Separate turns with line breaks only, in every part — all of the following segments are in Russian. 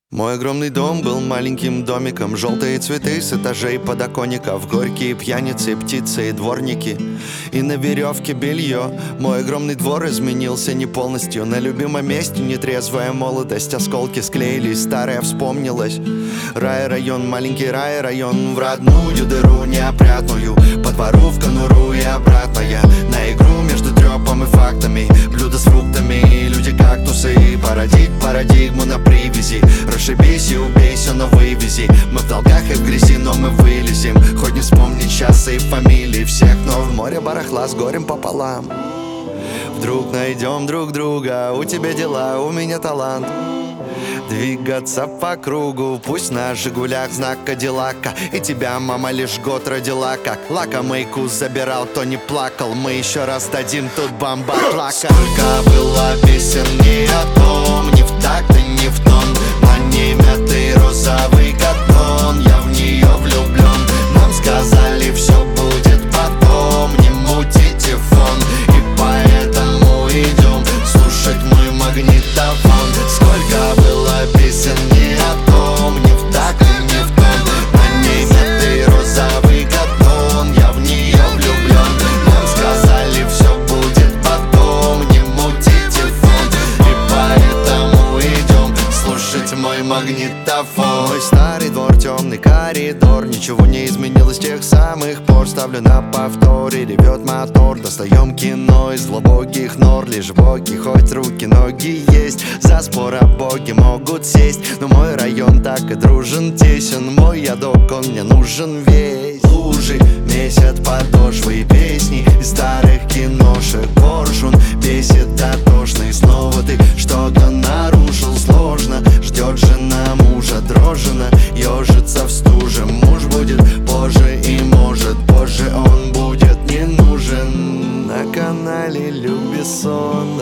Мой огромный дом был маленьким домиком. Желтые цветы с этажей подоконников, горькие пьяницы, птицы и дворники, и на веревке белье. Мой огромный двор изменился не полностью. На любимом месте нетрезвая молодость. Осколки склеились, старое вспомнилось. Рай-район, маленький рай-район. В родную дыру неопрятную, по двору в конуру и обратно я. На игру между трёпом и фактами, блюда с фруктами, люди-кактусы. Породить парадигму на привязи. Расшибись и убейся, но вывези. Мы в долгах и в грязи, но мы вылезем. Хоть не вспомнить часы и фамилии всех, но в море барахла с горем пополам. Вдруг найдем друг друга. У тебя дела, у меня талант двигаться по кругу. Пусть на Жигулях знак Кадиллака, и тебя мама лишь год родила. Как лакомейку забирал, кто не плакал. Мы еще раз дадим тут бомбаклака. Сколько было песен не о том, не в такт и не в тон. На ней мятый розовый картон, я в нее влюблен. Нам сказали, все будет потом, не мутите фон, и поэтому идем слушать мой магнитофон. Сколько было песен не о том, не в такт и не в тон. На ней мятый розовый картон, я в нее влюблен. Нам сказали, все будет потом, не мутите фон, и поэтому идем слушать мой магнитофон. Мой старый двор, темный коридор, ничего не изменилось с тех самых пор. Ставлю на повторе, ревет мотор. Достаем кино из глубоких нор. Лишь боги, хоть руки, ноги есть. За спор о боге могут сесть, но мой район так и дружен, тесен. Мой ядок, он мне нужен весь. Лужи месят подошвы и песни из старых киношек. Коршун бесит дотошный. Снова ты что-то нарушил, сложно. Ждет жена мужа, дрожжина, ежится в стуже. Муж будет позже и может позже он будет не нужен. На канале Любисон,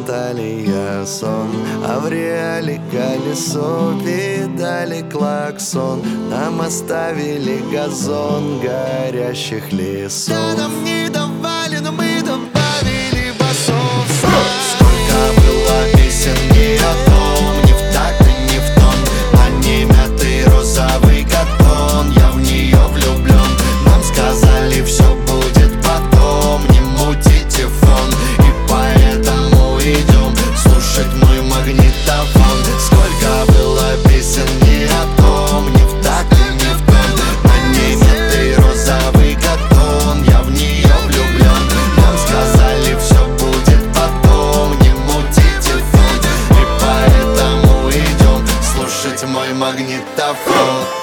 Анталия сон, а в реале колесо, педали клаксон. Нам оставили газон горящих лесов. Да, нам не давали, но мы добавили басов. Сколько было песен не о том, не в такт и не в тон. На ней мятый розовый картон, я в нее влюблен. Нам сказали, все будет потом, не мутите фон, и поэтому идем слушать мой магнитофон. Сколько было песен не о том, не в такт и не в тон. На ней мятый розовый картон, я в нее влюблен. Нам сказали, все будет потом, не мутите фон, и поэтому идем слушать мой магнитофон.